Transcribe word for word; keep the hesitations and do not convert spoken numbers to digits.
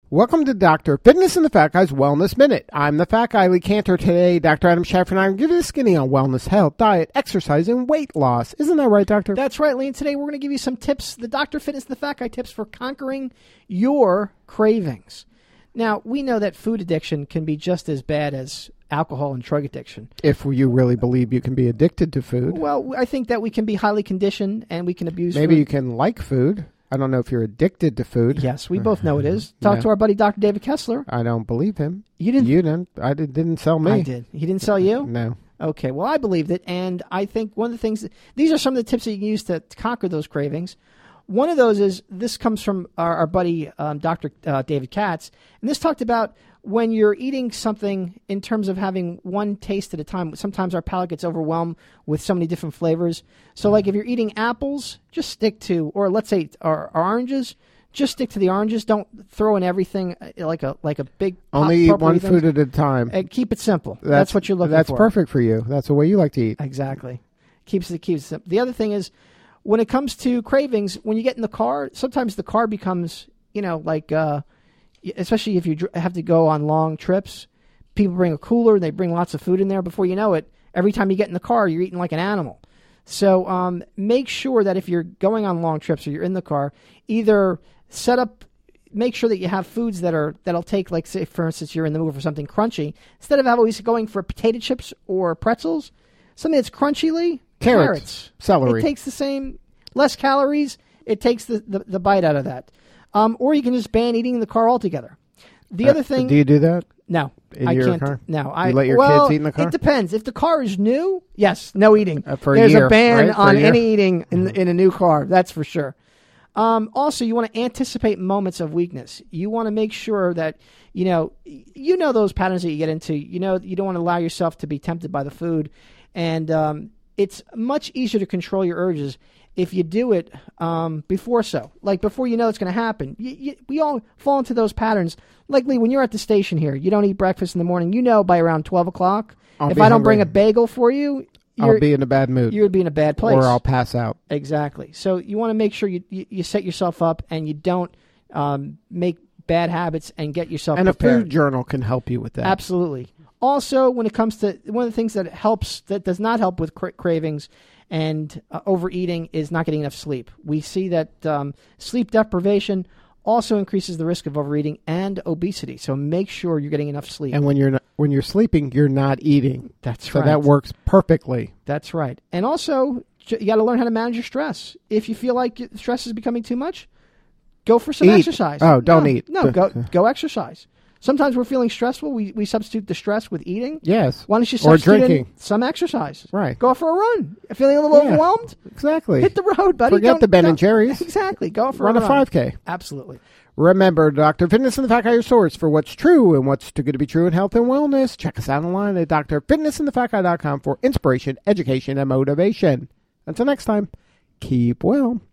Welcome to Doctor Fitness and the Fat Guy's Wellness Minute. I'm the Fat Guy, Lee Cantor. Today, Doctor Adam Schefter and I are giving you skinny on wellness, health, diet, exercise, and weight loss. Isn't that right, Doctor? That's right, Lee. And today we're going to give you some tips, the Doctor Fitness and the Fat Guy tips for conquering your cravings. Now, we know that food addiction can be just as bad as alcohol and drug addiction. If you really believe you can be addicted to food. Well, I think that we can be highly conditioned and we can abuse Maybe food. you can like food. I don't know if you're addicted to food. Yes, we both know it is. Talk Yeah. to our buddy Doctor David Kessler. I don't believe him. You didn't? You didn't. I did, didn't sell me. I did. He didn't sell you? No. Okay, well, I believed it, and I think one of the things, that, these are some of the tips that you can use to, to conquer those cravings. One of those is, this comes from our, our buddy um, Doctor Uh, David Katz, and this talked about when you're eating something in terms of having one taste at a time. Sometimes our palate gets overwhelmed with so many different flavors. So like if you're eating apples, just stick to, or let's say our, our oranges, just stick to the oranges. Don't throw in everything like a like a big pop, Only eat one things. food at a time. And keep it simple. That's, That's what you're looking That's for. That's perfect for you. That's the way you like to eat. Exactly. Keeps it keeps it simple. The other thing is, when it comes to cravings, when you get in the car, sometimes the car becomes, you know, like, uh, especially if you dr- have to go on long trips, people bring a cooler, they bring lots of food in there. Before you know it, every time you get in the car, you're eating like an animal. So um, make sure that if you're going on long trips or you're in the car, either set up, make sure that you have foods that are, that'll take, like, say, for instance, you're in the mood for something crunchy. Instead of always going for potato chips or pretzels, something that's crunchyly, Carrots, carrots. celery. It takes the same, less calories. It takes the, the, the bite out of that. Um, or you can just ban eating in the car altogether. The Uh, other thing... Do you do that? No. In I your can't. car? No. I, You let your well, kids eat in the car? It depends. If the car is new, yes, no eating. Uh, for a There's year, a ban right? For on a year. any eating in, in a new car. That's for sure. Um, also, you want to anticipate moments of weakness. You want to make sure that, you know, you know those patterns that you get into. You know, you don't want to allow yourself to be tempted by the food. And um, it's much easier to control your urges if you do it um, before so. Like, before you know it's going to happen. You, you, we all fall into those patterns. Like, Lee, when you're at the station here, you don't eat breakfast in the morning. You know by around twelve o'clock, I'll if be I don't hungry. bring a bagel for you, you're, I'll be in a bad mood. you would be in a bad place. Or I'll pass out. Exactly. So you want to make sure you, you, you set yourself up and you don't um, make bad habits and get yourself And prepared. a food journal can help you with that. Absolutely. Also, when it comes to one of the things that helps, that does not help with cra- cravings and uh, overeating is not getting enough sleep. We see that um, sleep deprivation also increases the risk of overeating and obesity. So make sure you're getting enough sleep. And when you're not, when you're sleeping, you're not eating. That's so right. that works perfectly. That's right. And also, you got to learn how to manage your stress. If you feel like stress is becoming too much, go for some Eat. exercise. Oh, don't no, eat. No, go go exercise. Sometimes we're feeling stressful. We we substitute the stress with eating. Yes. Why don't you Or substitute in drinking. some exercise? Right. Go for a run. Feeling a little Yeah. overwhelmed? Exactly. Hit the road, buddy. Forget Don't- the Ben and don't- Jerry's. Exactly. Go for Run a a run. five K. Absolutely. Remember, Doctor Fitness and the Fat Guy, your source for what's true and what's too good to be true in health and wellness. Check us out online at d r fitness and the fat guy dot com for inspiration, education, and motivation. Until next time, keep well.